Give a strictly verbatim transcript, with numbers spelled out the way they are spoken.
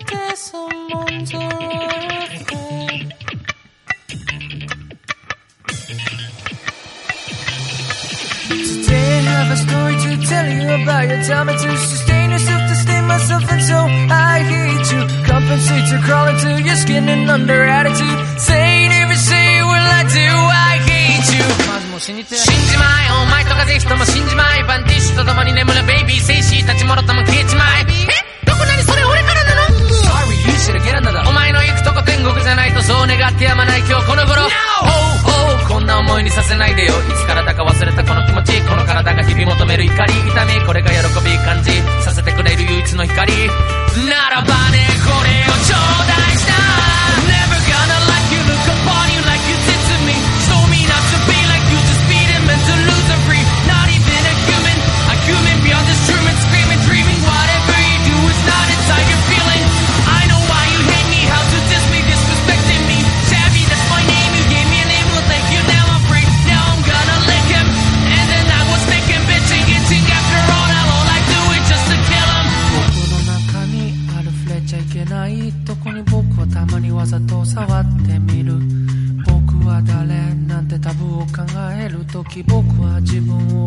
that someone's alright. Today I have a story to tell you about you. Tell me to sustain yourself, to stay myself, and so I hate you. Compensate to crawl into your skin and under attitude. Say never say what I do, I hate you. まずもう死にて死んじまえ、お前とかぜひとも死んじまえ。バンティッシュと共に眠るベイビー、精子たちもろとも消えちまえ。え、どこなにそれ俺からなの？ Sorry, you should have get another. お前の行くとこ天国じゃないとそう願ってやまない今日この頃。No! Oh, oh, こんな思いにさせないでよ。いつからだか忘れたこの気持ち、この体が日々求める怒り、痛み、これが喜び感じさせてくれる唯一の光。ならばね、これを頂戴した。 Never gonna like you, look upon you like you did to me. Show me not to be like you, just beat him and to lose and free. Not even a human, a human beyond this truman, screaming, dreaming. Whatever you do is not inside your feeling. I know why you hate me, how to diss me, disrespecting me. Shabby, that's my name, you gave me a name, well thank you, now I'm free. Now I'm gonna lick him, and then I was thinking, bitching, itching. After all, now all I do is just to kill him. 僕の中にある触れちゃいけないとこに僕はたまにわざと触ってみる。僕は誰なんてタブーを考えるとき、僕は自分